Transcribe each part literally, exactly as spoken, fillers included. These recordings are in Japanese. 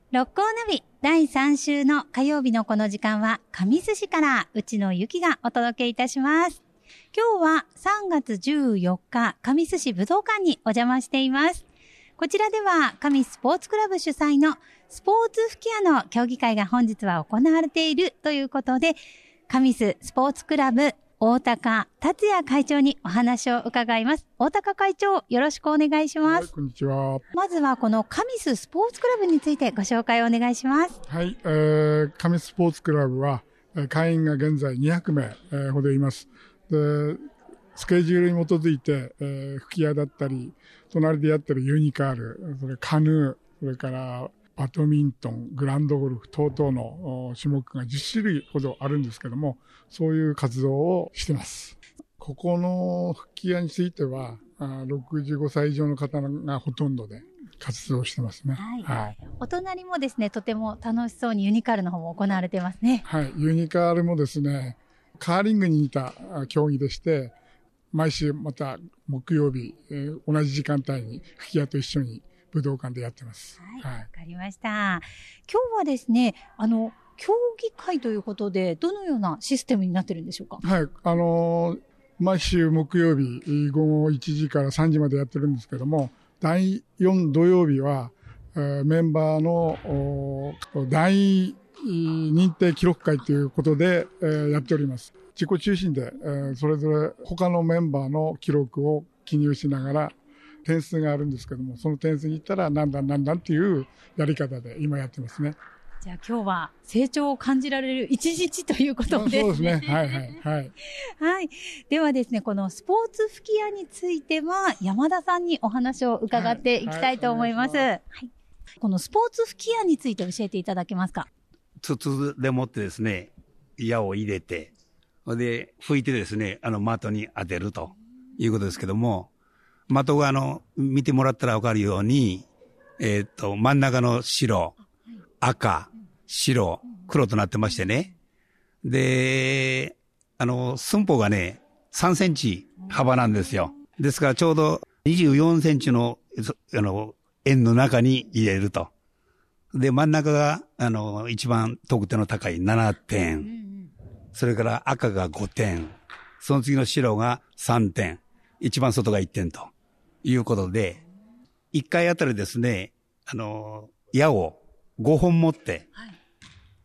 六甲ナビだいさん週の火曜日のこの時間は神栖市から内野由紀がお届けいたします。今日はさんがつじゅうよっか神栖市武道館にお邪魔しています。こちらでは神栖スポーツクラブ主催のスポーツ吹き矢の競技会が本日は行われているということで、神栖スポーツクラブ大高達也会長にお話を伺います。大高会長、よろしくお願いします。 はい、こんにちは。 まずはこの神栖スポーツクラブについてご紹介をお願いします。 はい、えー、神栖スポーツクラブは会員が現在にひゃくめい、えー、ほどいます。で、スケジュールに基づいて、えー、吹き矢だったり、隣でやってるユニカール、それカヌー、それからバドミントン、グランドゴルフ等々の種目がじゅっしゅるいほどあるんですけども、そういう活動をしています。ここの吹き矢については、ろくじゅうごさい以上の方がほとんどで活動してますね。 はい。はい、お隣もですね、とても楽しそうにユニカールの方も行われていますね。 はい。ユニカールもですね、カーリングに似た競技でして、毎週また木曜日、えー、同じ時間帯に吹き矢と一緒に武道館でやってます。 はい。わ、はい、かりました。今日はですね、あの、競技会ということで、どのようなシステムになってるんでしょうか？ はい。あのー、毎週木曜日、午後いちじからさんじまでやってるんですけども、だいよん土曜日は、えー、メンバーの大認定記録会ということで、えー、やっております。自己中心で、えー、それぞれ他のメンバーの記録を記入しながら、点数があるんですけども、その点数に行ったら何段何段っていうやり方で今やってますね。 じゃあ今日は成長を感じられる一日ということですね。 そうですね。はいはいはい。 はい。ではですね、このスポーツ吹き矢については山田さんにお話を伺っていきたいと思います。はいはいはい、このスポーツ吹き矢について教えていただけますか？ 筒でもってですね、矢を入れて、で吹いてですね、あの的に当てるということですけども、的があの見てもらったら分かるように、えー、っと真ん中の白、赤、白、黒となってましてね。で、あの寸法がねさんセンチ幅なんですよ。ですからちょうどにじゅうよんセンチのあの円の中に入れると。で真ん中があの一番得点の高いななてん、それから赤がごてん、その次の白がさんてん、一番外がいってんということで、いっかいあたりですね、あの矢をごほん持って、はい、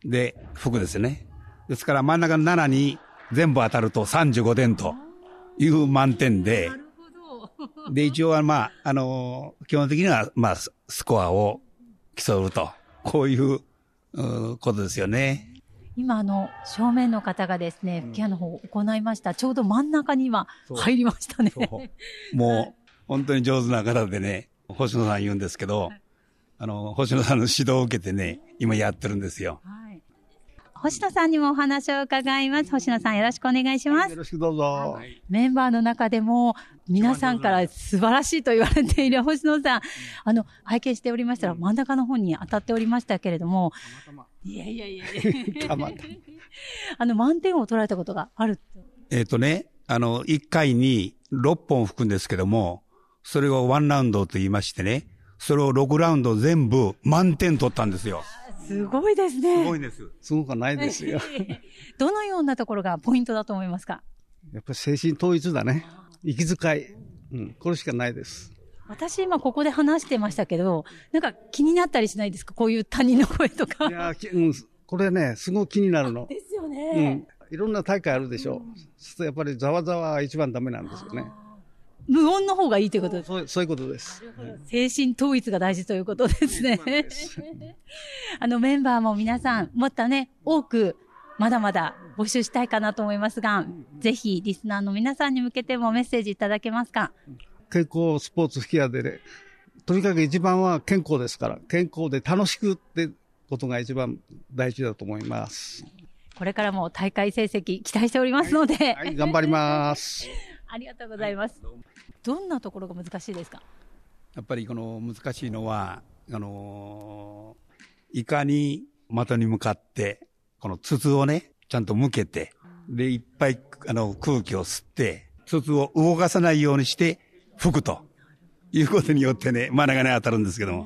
で吹くですね。ですから真ん中のななに全部当たるとさんじゅうごてんという満点で、なるほど。で一応はまああの基本的にはまあスコアを競うと、こういう、うことですよね。 今あの正面の方がですね、吹き矢の方を行いました。ちょうど真ん中に今入りましたね。 もう本当に上手な方でね、星野さん言うんですけど、はい、あの星野さんの指導を受けてね、今やってるんですよ。はい、 星野さんにもお話を伺います。星野さん、よろしくお願いします。はい、 よろしくどうぞ。はい、 メンバーの中でも皆さんから素晴らしいと言われている星野さん、あの拝見しておりましたら真ん中の方に当たっておりましたけれども、たまたまいやいやいやいやたまたまあの満点を取られたことがある。 えっ、ー、とね、あのいっかいにろっぽん吹くんですけども、それをワンラウンドと言いましてね、それをろくラウンド全部満点取ったんですよ。 すごいですね。 すごいです。 すごくないですよ。 どのようなところがポイントだと思いますか？ やっぱり精神統一だね。息遣い、うん、これしかないです。 私今ここで話してましたけど、なんか気になったりしないですか？こういう他人の声とか。 いや、うん、これね、すごく気になるの。 ですよね。 うん、いろんな大会あるでしょう。うん、そうするとやっぱりざわざわが一番ダメなんですよね。 無音の方がいいということですか？ そう、そういうことです。 精神統一が大事ということですね。あのメンバーも皆さんもっとね、多くまだまだ募集したいかなと思いますが、ぜひリスナーの皆さんに向けてもメッセージいただけますか？ 健康スポーツ吹き矢でね、とにかく一番は健康ですから、健康で楽しくってことが一番大事だと思います。 これからも大会成績期待しておりますので、はいはい、頑張ります。 ありがとうございます。はい、どんなところが難しいですか？ やっぱりこの難しいのは、あのー、いかに的に向かってこの筒をねちゃんと向けて、でいっぱいあの空気を吸って筒を動かさないようにして吹くということによってね、真ん中に当たるんですけども、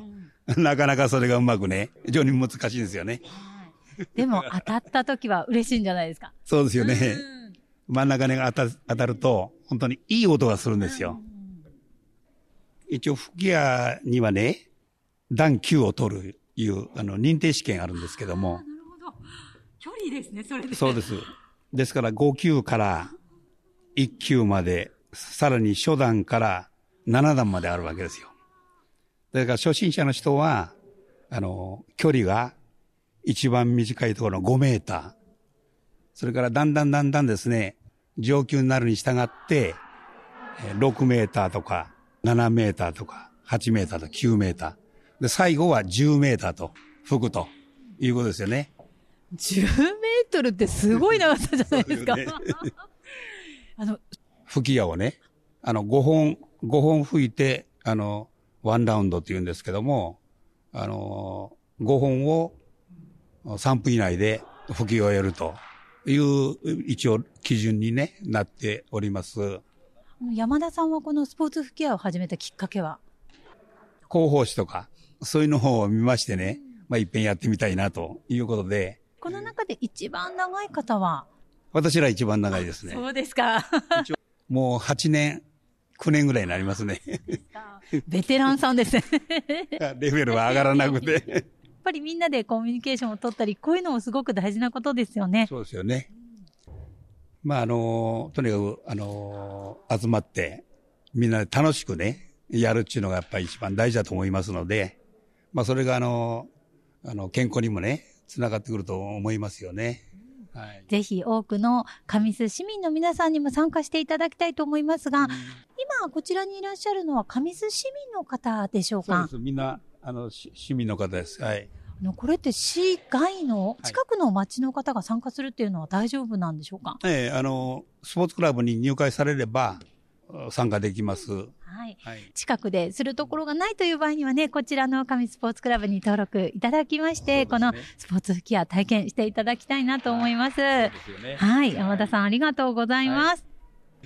なかなかそれがうまくね、非常に難しいんですよね。 でも当たった時は嬉しいんじゃないですか。 そうですよね。真ん中に当た当たると、本当にいい音がするんですよ。一応、吹き矢にはね、段きゅうを取るいう、あの、認定試験あるんですけども。 なるほど。距離ですね、それで。 そうです。ですから、ご級からいっ級まで、さらに初段からなな段まであるわけですよ。だから、初心者の人は、あの、距離が一番短いところのごメーター。それから、だんだんだんだんですね、上級になるに従って、ろくメーターとか、ななメーターとか、はちメーターとかきゅうメーター。で、最後はじゅうメーターと吹くということですよね。 じゅうメートルってすごい長さじゃないですか。ね、あの、 吹き矢をね、あの、ごほん、ごほん吹いて、あの、ワンラウンドって言うんですけども、あの、ごほんをさんぷん以内で吹き終えるという一応基準に、ね、なっております。 山田さんはこのスポーツ吹き矢を始めたきっかけは？ 広報誌とか、そういうのを見ましてね、まあ一遍やってみたいなということで。 この中で一番長い方は？ 私ら一番長いですね。 そうですか。 もうはちねん、きゅうねんぐらいになりますね。 ベテランさんですね。 レベルは上がらなくて。 やっぱりみんなでコミュニケーションを取ったり、こういうのもすごく大事なことですよね。 そうですよね。まああの、とにかく、あの、集まって、みんなで楽しくね、やるっていうのがやっぱり一番大事だと思いますので、まあそれがあの、あの、健康にもね、つながってくると思いますよね。はい、 ぜひ多くの神栖市民の皆さんにも参加していただきたいと思いますが、うん、今こちらにいらっしゃるのは神栖市民の方でしょうか？ そうです。みんな、あの、市民の方です。はい。 あの、これって市外の近くの町の方が参加するっていうのは大丈夫なんでしょうか？ ええ、あの、スポーツクラブに入会されれば参加できます。 はい。はい、近くでするところがないという場合にはね、こちらの神スポーツクラブに登録いただきまして、ね、このスポーツ吹き矢体験していただきたいなと思います。はい。そうですよね。はい。山田さんありがとうございます。はい、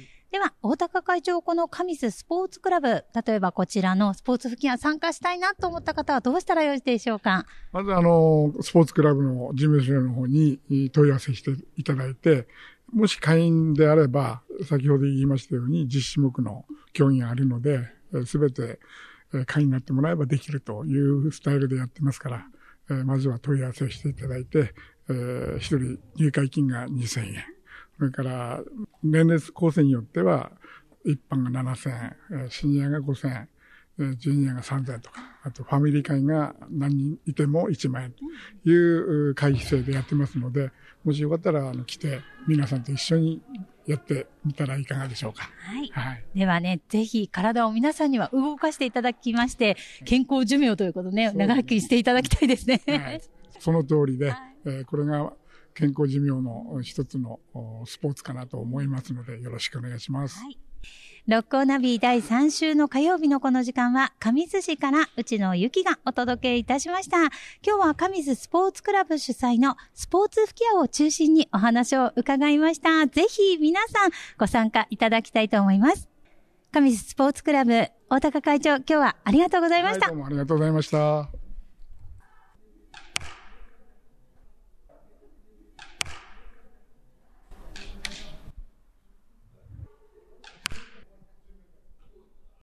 では、大高会長、この神栖スポーツクラブ、例えばこちらのスポーツ吹き矢参加したいなと思った方はどうしたらよろしいでしょうか？ まず、あの、スポーツクラブの事務所の方に問い合わせしていただいて、もし会員であれば、先ほど言いましたように実施種目の競技があるので、すべて会員になってもらえばできるというスタイルでやってますから、まずは問い合わせしていただいて、一人入会金がにせんえん。それから、年齢構成によっては、一般がななせんえん、シニアがごせんえん、ジュニアがさんぜんえんとか、あとファミリー会が何人いてもいちまんえんという会費制でやってますので、もしよかったらあの来て皆さんと一緒にやってみたらいかがでしょうか。 はい。はい、ではね、ぜひ体を皆さんには動かしていただきまして、健康寿命ということでね、長生きしていただきたいですね。 はい、その通りで、はい、えー、これが健康寿命の一つのスポーツかなと思いますので、よろしくお願いします。はい、 六甲ナビだいさん週の火曜日のこの時間は、神栖市から内野由紀がお届けいたしました。今日は神栖スポーツクラブ主催のスポーツ吹き矢を中心にお話を伺いました。ぜひ皆さんご参加いただきたいと思います。神栖スポーツクラブ大高会長、今日はありがとうございました。 はい、どうもありがとうございました。